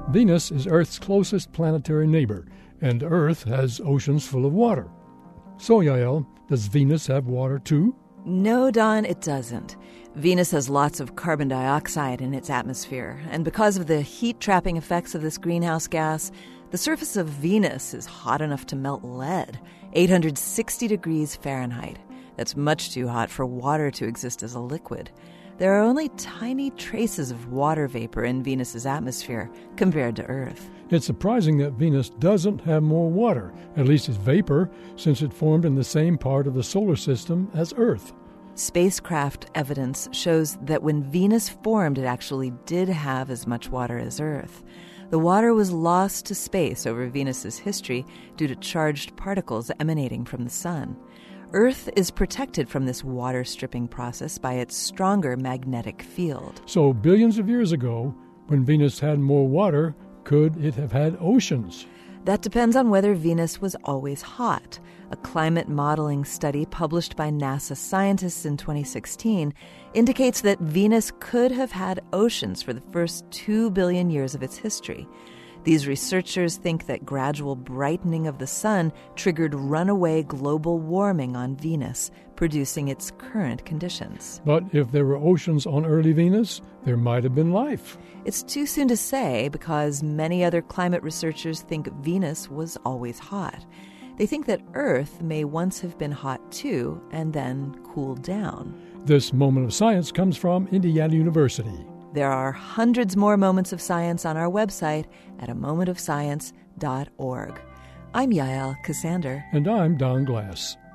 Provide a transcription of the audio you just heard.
Venus is Earth's closest planetary neighbor, and Earth has oceans full of water. So, Yael, does Venus have water too? No, Don, it doesn't. Venus has lots of carbon dioxide in its atmosphere, and because of the heat-trapping effects of this greenhouse gas, the surface of Venus is hot enough to melt lead, 860 degrees Fahrenheit. That's much too hot for water to exist as a liquid. There are only tiny traces of water vapor in Venus's atmosphere compared to Earth. It's surprising that Venus doesn't have more water, at least as vapor, since it formed in the same part of the solar system as Earth. Spacecraft evidence shows that when Venus formed, it actually did have as much water as Earth. The water was lost to space over Venus's history due to charged particles emanating from the sun. Earth is protected from this water-stripping process by its stronger magnetic field. So billions of years ago, when Venus had more water, could it have had oceans? That depends on whether Venus was always hot. A climate modeling study published by NASA scientists in 2016 indicates that Venus could have had oceans for the first 2 billion years of its history. These researchers think that gradual brightening of the sun triggered runaway global warming on Venus, producing its current conditions. But if there were oceans on early Venus, there might have been life. It's too soon to say because many other climate researchers think Venus was always hot. They think that Earth may once have been hot too and then cooled down. This moment of science comes from Indiana University. There are hundreds more moments of science on our website at amomentofscience.org. I'm Yael Cassander. And I'm Don Glass.